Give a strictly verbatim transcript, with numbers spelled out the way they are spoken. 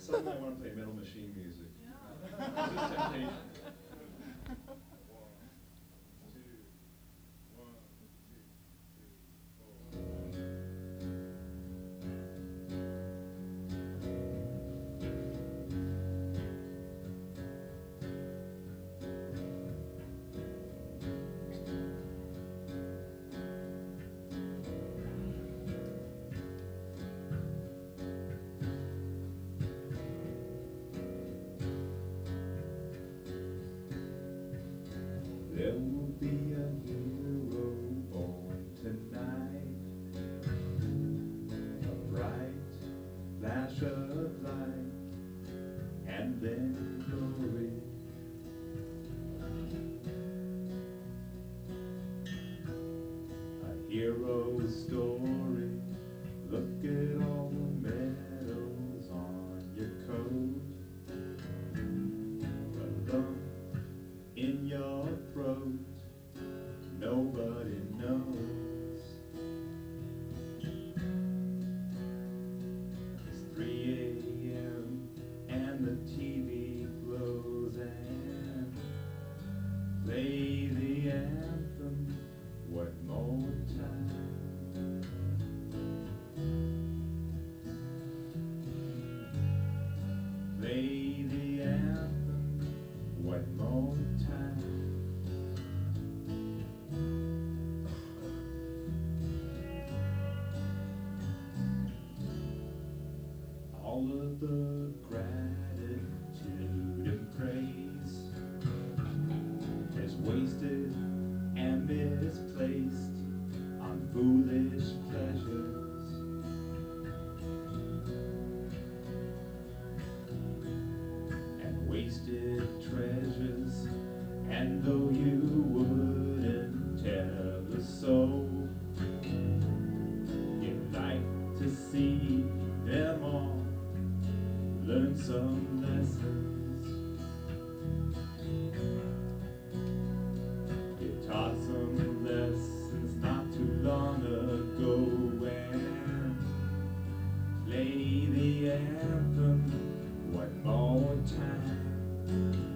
Suddenly I want to play Metal Machine music. Yeah. This is temptation. There will be a hero born tonight, a bright flash of light, and then glory. A hero's story. Look at all the medals on your coat, a lump in your throat, nobody knows. It's three A M and the T V glows and play the anthem one more time. Play the anthem one more time. All of the gratitude and praise is wasted and misplaced on foolish pleasures. Wasted treasures, and though you wouldn't tell a soul, you'd like to see them all learn some lessons. You taught some lessons not too long ago, and play the anthem one more time.